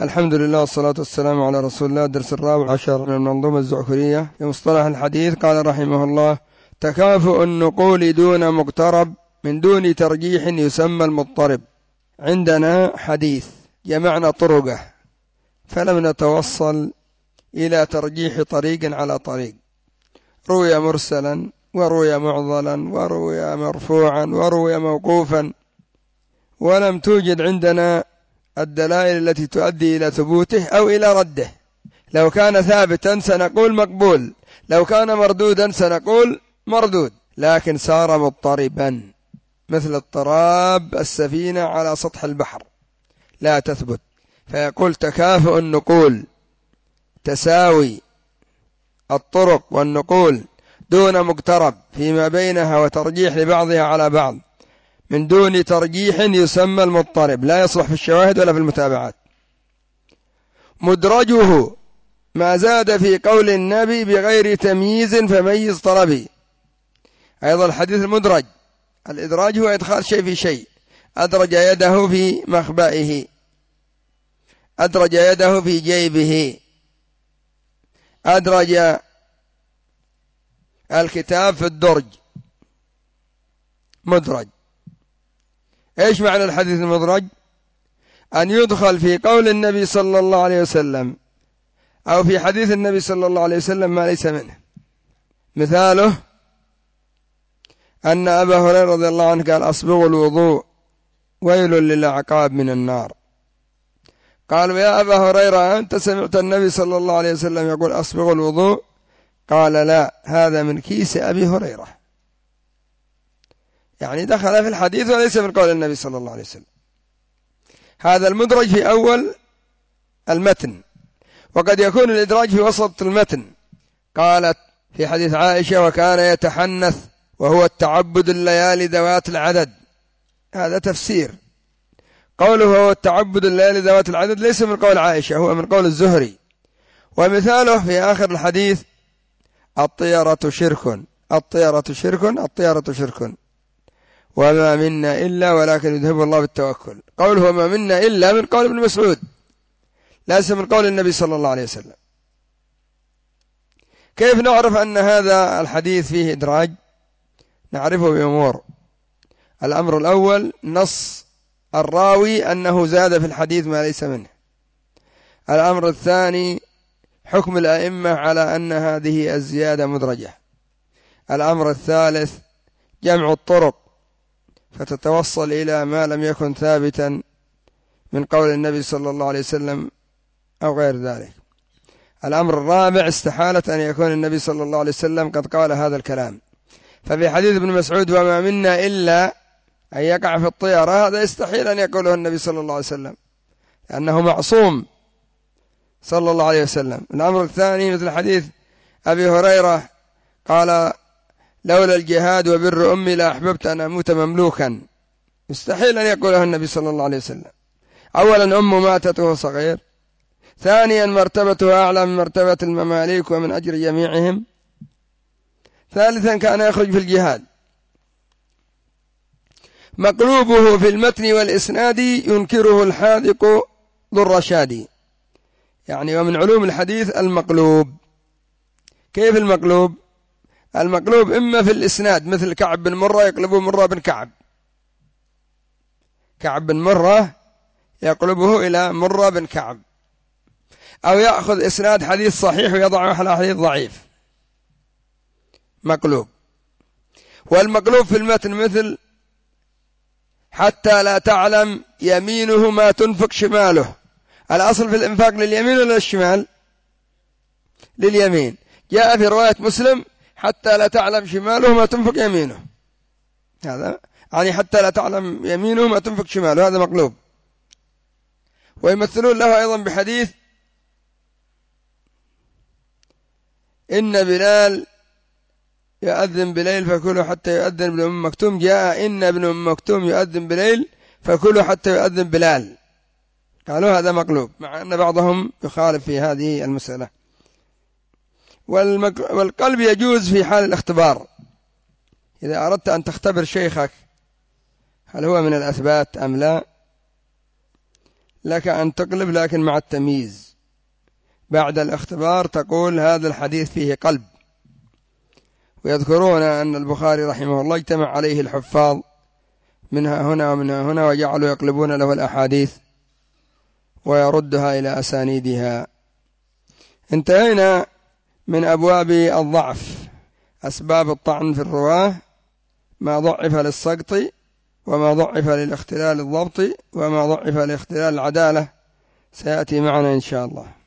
الحمد لله والصلاة والسلام على رسول الله. الدرس الرابع عشر من المنظومة الزعكرية في مصطلح الحديث. قال رحمه الله: تكافؤ النقول دون مقترب من دون ترجيح يسمى المضطرب. عندنا حديث جمعنا طرقه فلم نتوصل إلى ترجيح طريق على طريق، روي مرسلا وروي معضلا وروي مرفوعا وروي موقوفا، ولم توجد عندنا الدلائل التي تؤدي إلى ثبوته أو إلى رده. لو كان ثابتا سنقول مقبول، لو كان مردودا سنقول مردود، لكن صار مضطربا مثل اضطراب السفينة على سطح البحر لا تثبت. فيقول تكافؤ النقول، تساوي الطرق والنقول دون مقترب فيما بينها وترجيح لبعضها على بعض من دون ترجيح يسمى المضطرب، لا يصلح في الشواهد ولا في المتابعات. مدرجه ما زاد في قول النبي بغير تمييز فميز طلبي. أيضا الحديث المدرج، الإدراج هو إدخال شيء في شيء. أدرج يده في مخبئه، أدرج يده في جيبه، أدرج الكتاب في الدرج، مدرج. إيش معنى الحديث المدرج؟ أن يدخل في قول النبي صلى الله عليه وسلم أو في حديث النبي صلى الله عليه وسلم ما ليس منه. مثاله أن أبا هريرة رضي الله عنه قال: أصبغوا الوضوء ويل للأعقاب من النار. قالوا: يا أبا هريرة أنت سمعت النبي صلى الله عليه وسلم يقول أصبغوا الوضوء؟ قال: لا، هذا من كيس أبي هريرة. يعني دخل في الحديث وليس من قول النبي صلى الله عليه وسلم. هذا المدرج في أول المتن، وقد يكون الإدراج في وسط المتن. قالت في حديث عائشة: وكان يتحنث وهو التعبد الليالي ذوات العدد. هذا تفسير. قوله هو التعبد الليالي ذوات العدد ليس من قول عائشة، هو من قول الزهري. ومثاله في آخر الحديث: الطيرة شرك، الطيرة شرك، الطيرة شرك، وما منا إلا ولكن يذهب الله بالتوكل. قوله وما منا إلا من قول ابن مسعود، ليس من قول النبي صلى الله عليه وسلم. كيف نعرف أن هذا الحديث فيه إدراج؟ نعرفه بأمور. الأمر الأول نص الراوي أنه زاد في الحديث ما ليس منه. الأمر الثاني حكم الأئمة على أن هذه الزيادة مدرجة. الأمر الثالث جمع الطرق فتتوصل إلى ما لم يكن ثابتا من قول النبي صلى الله عليه وسلم أو غير ذلك. الأمر الرابع استحالة أن يكون النبي صلى الله عليه وسلم قد قال هذا الكلام. ففي حديث ابن مسعود وما منا إلا أن يقع في الطيرة، هذا يستحيل أن يقوله النبي صلى الله عليه وسلم لأنه معصوم صلى الله عليه وسلم. الأمر الثاني مثل حديث أبي هريرة قال: لولا الجهاد وبر أمي لأحببت أن أموت مملوكا. يستحيل أن يقوله النبي صلى الله عليه وسلم. أولا أمه ماتت وهو صغير، ثانيا مرتبته أعلى من مرتبة المماليك ومن أجر جميعهم، ثالثا كان يخرج في الجهاد. مقلوبه في المتن والإسناد ينكره الحاذق ذو الرشاد. يعني ومن علوم الحديث المقلوب. كيف المقلوب؟ المقلوب إما في الإسناد مثل كعب بن مرة يقلبه مرة بن كعب، كعب بن مرة يقلبه إلى مرة بن كعب، أو يأخذ إسناد حديث صحيح ويضعه على حديث ضعيف، مقلوب. والمقلوب في المتن مثل حتى لا تعلم يمينه ما تنفق شماله. الأصل في الإنفاق لليمين ولا للشمال؟ لليمين. جاء في رواية مسلم حتى لا تعلم شماله ما تنفق يمينه، هذا يعني حتى لا تعلم يمينه ما تنفق شماله، هذا مقلوب. ويمثلون له أيضا بحديث إن بلال يؤذن بليل فكلوا حتى يؤذن ابن أم مكتوم. جاء إن ابن أم مكتوم يؤذن بليل فكلوا حتى يؤذن بلال. قالوا هذا مقلوب، مع أن بعضهم يخالف في هذه المسألة. والقلب يجوز في حال الاختبار. إذا أردت أن تختبر شيخك هل هو من الأثبات أم لا، لك أن تقلب لكن مع التمييز. بعد الاختبار تقول هذا الحديث فيه قلب. ويذكرون أن البخاري رحمه الله اجتمع عليه الحفاظ منها هنا ومنها هنا، وجعلوا يقلبون له الأحاديث ويردها إلى أسانيدها. انتهينا من أبواب الضعف، أسباب الطعن في الرواه، ما ضعف للسقط، وما ضعف للاختلال الضبط، وما ضعف لاختلال العدالة، سيأتي معنا إن شاء الله.